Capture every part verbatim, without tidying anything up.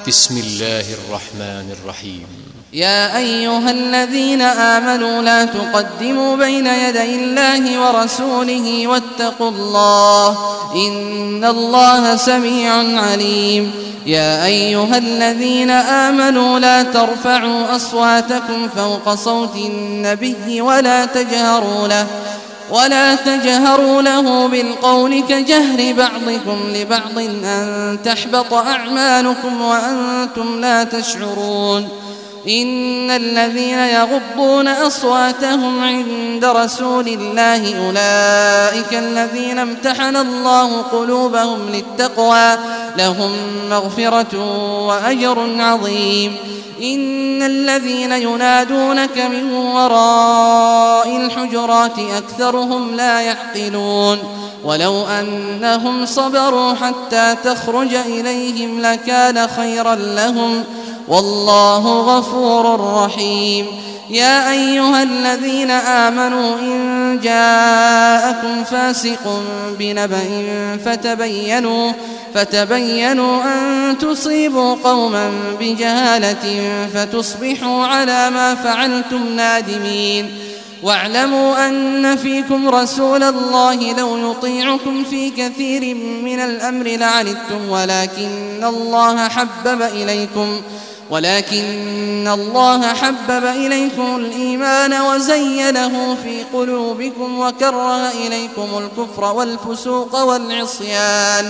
بسم الله الرحمن الرحيم. يا أيها الذين آمنوا لا تقدموا بين يدي الله ورسوله واتقوا الله إن الله سميع عليم. يا أيها الذين آمنوا لا ترفعوا أصواتكم فوق صوت النبي ولا تجهروا له ولا تجهروا له بالقول كجهر بعضكم لبعض أن تحبط أعمالكم وأنتم لا تشعرون. إن الذين يغضون أصواتهم عند رسول الله أولئك الذين امتحن الله قلوبهم للتقوى لهم مغفرة وأجر عظيم. إن الذين ينادونك من وراء الحجرات أكثرهم لا يعقلون. ولو أنهم صبروا حتى تخرج إليهم لكان خيرا لهم والله غفور رحيم. يا أيها الذين آمنوا إن جاءكم فاسق بنبأ فتبينوا فتبينوا أن تصيبوا قوما بجهالة فتصبحوا على ما فعلتم نادمين. واعلموا أن فيكم رسول الله لو يطيعكم في كثير من الأمر لعنتم ولكن الله حبب إليكم ولكن الله حبب إليكم الإيمان وزينه في قلوبكم وكره إليكم الكفر والفسوق والعصيان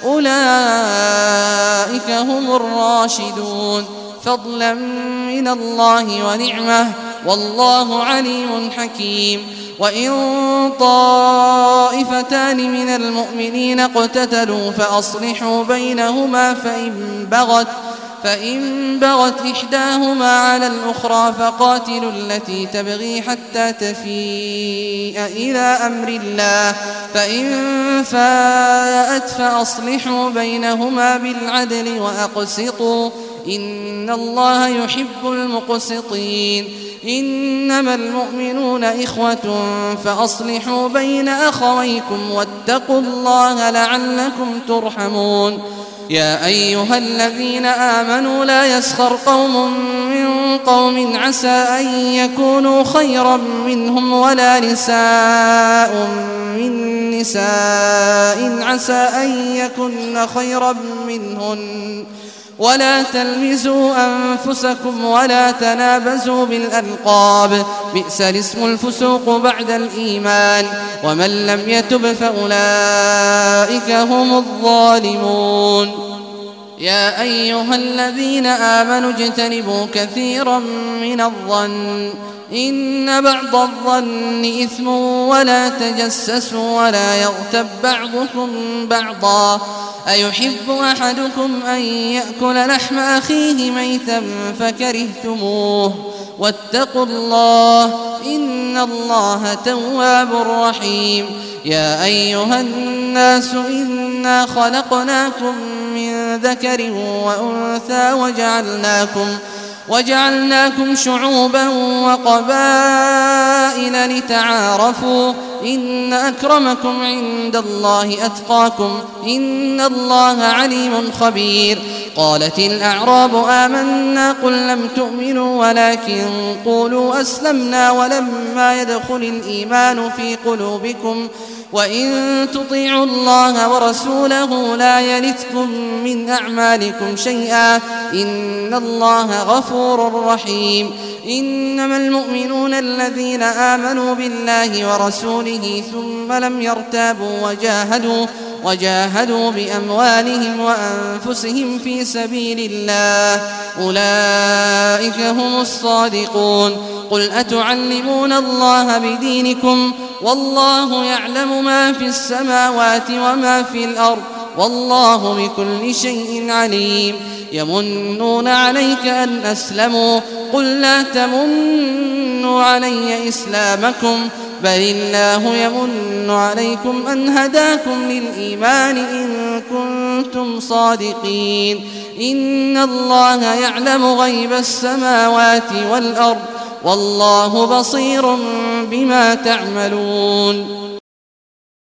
أولئك هم الراشدون فضلا من الله ونعمه والله عليم حكيم. وإن طائفتان من المؤمنين اقتتلوا فأصلحوا بينهما فإن بغت فإن بغت إحداهما على الأخرى فقاتلوا التي تبغي حتى تفيء إلى أمر الله فإن فاءت فأصلحوا بينهما بالعدل وأقسطوا إن الله يحب المقسطين. إنما المؤمنون إخوة فأصلحوا بين أخويكم واتقوا الله لعلكم ترحمون. يا أيها الذين آمنوا لا يسخر قوم من قوم عسى أن يكونوا خيرا منهم ولا نساء من نساء عسى أن يكن خيرا منهن ولا تلمزوا أنفسكم ولا تنابزوا بالألقاب بئس الاسم الفسوق بعد الإيمان ومن لم يتب فأولئك هم الظالمون. يا أيها الذين آمنوا اجتنبوا كثيرا من الظن إن بعض الظن إثم ولا تجسسوا ولا يغتب بعضكم بعضا أيحب أحدكم أن يأكل لحم أخيه ميتا فكرهتموه واتقوا الله إن الله تواب رحيم. يا أيها الناس إنا خلقناكم من ذكر وأنثى وجعلناكم وجعلناكم شعوبا وقبائل لتعارفوا إن أكرمكم عند الله أتقاكم إن الله عليم خبير. قالت الأعراب آمنا قل لم تؤمنوا ولكن قولوا أسلمنا ولما يدخل الإيمان في قلوبكم وإن تطيعوا الله ورسوله لا يلتكم من أعمالكم شيئا إن الله غفور رحيم. إنما المؤمنون الذين آمنوا بالله ورسوله ثم لم يرتابوا وجاهدوا وجاهدوا بأموالهم وأنفسهم في سبيل الله أولئك هم الصادقون. قل أتعلمون الله بدينكم والله يعلم ما في السماوات وما في الأرض والله بكل شيء عليم. يمنون عليك أن أسلموا قل لا تمنوا علي إسلامكم بل الله يمن عليكم أن هداكم للإيمان إن كنتم صادقين. إن الله يعلم غيب السماوات والأرض والله بصير بما تعملون.